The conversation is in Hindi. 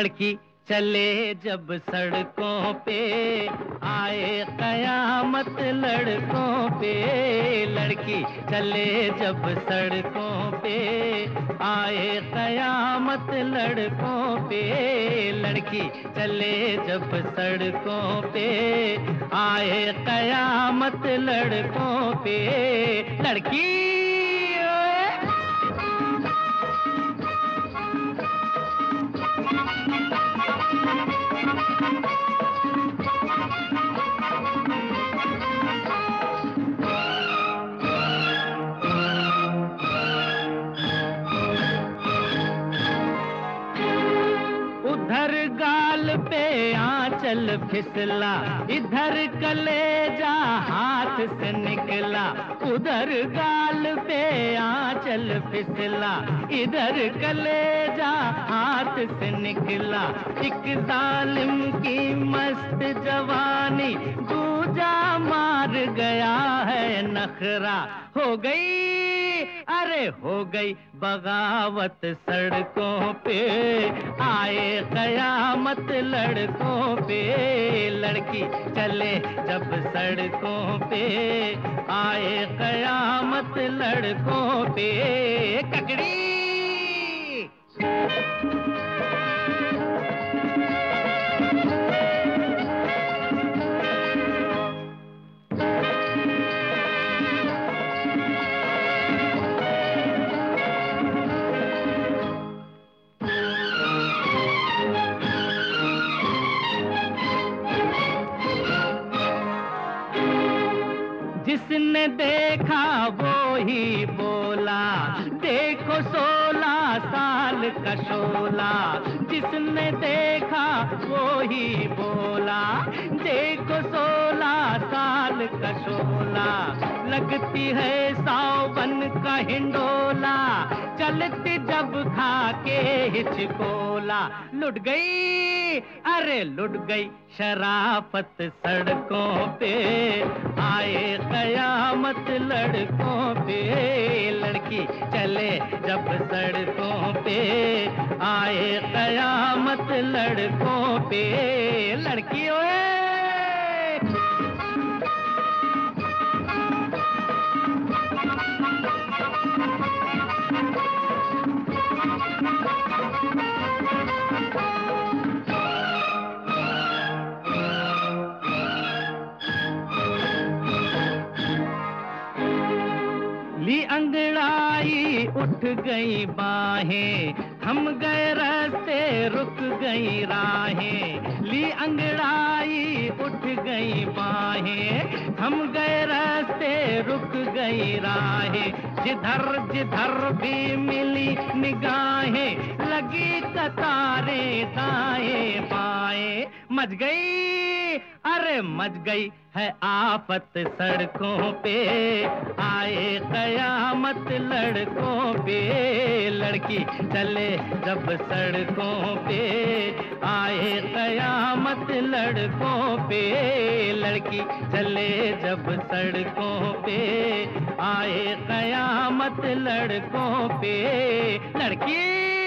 लड़की चले जब सड़कों पे, आए कयामत लड़कों पे। लड़की चले जब सड़कों पे, आए कयामत लड़कों पे। लड़की चले जब सड़कों पे, आए कयामत लड़कों पे। लड़की उधर गाल पे आंचल फिसला, इधर कलेजा हाथ से निकला। उधर गाल पे आंचल फिसला, इधर कलेजा हाथ से निकला। एक जालिम की मस्त जवानी दूजा मार गया है नखरा। हो गई, अरे हो गई बगावत सड़कों पे, आए कयामत लड़कों पे। लड़की चले जब सड़कों पे, आए कयामत लड़कों पे। ककड़ी जिसने देखा वो ही बोला, देखो 16 साल का शोला। जिसने देखा वो ही बोला, देखो 16 साल का शोला। लगती है सावन का हिंडोला, चलती जब खा के हिचकोला। लुट गई, अरे लुट गई शराफत सड़कों पे, आए कयामत लड़कों पे। लड़की चले जब सड़कों पे, आए कयामत लड़कों पे। लड़की ओए ली अंगड़ाई उठ गई बाहें, थम गए रास्ते रुक गई राहें। ली अंगड़ाई उठ गई बाहें, थम गए रास्ते रुक गई राहें। जिधर जिधर भी मिली निगाहें, लगी कतारें दाएं बाएं। मच गई, अरे मच गई है आफत सड़कों पे, आए कयामत लड़कों पे। लड़की चले जब सड़कों पे, आए कयामत लड़कों पे। लड़की चले जब सड़कों पे, आए कयामत लड़कों पे। लड़की